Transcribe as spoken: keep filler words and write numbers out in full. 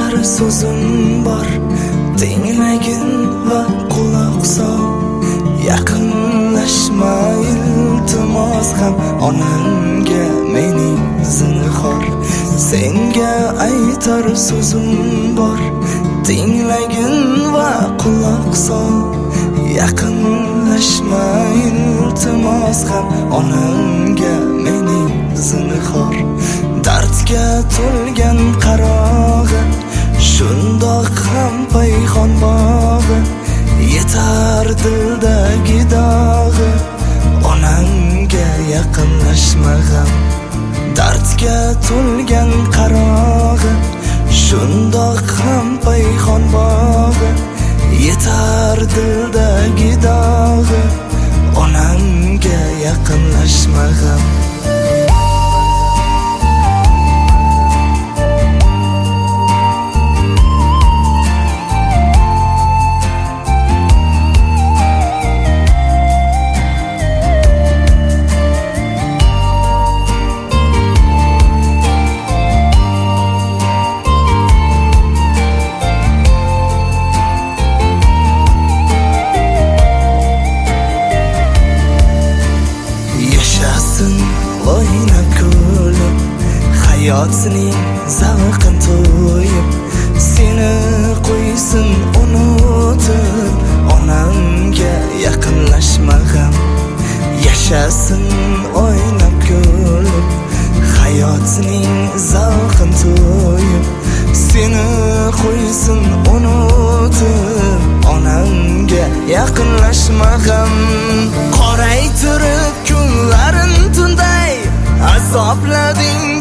aytar so'zim bor, tinglagin va quloq sol. Yaqinlashma iltimos ham onamga mening zinhor. Senga aytar so'zim bor, tinglagin va quloq sol. Yaqinlashma iltimos ham onamga mening zinhor. Dardga to'lgan qarog'i, shundoq ham payxon bog'i. Yetar dildagi dog'i, onamga yaqinlashma ham. Dardga to'lgan qarog'i, shundoq ham payxon bog'i. Yetar dildagi dog'i, onamga yaqinlashma ham. O'ynab kulib, hayotning zavqin to'yib, seni qo'ysin unutib, onamga yaqinlashma ham. Yashasin o'ynab kulib, hayotning zavqin to'yib, seni qo'ysin unutib, onamga yaqinlashma ham. Qoraytirib kunlarin tunday azoblading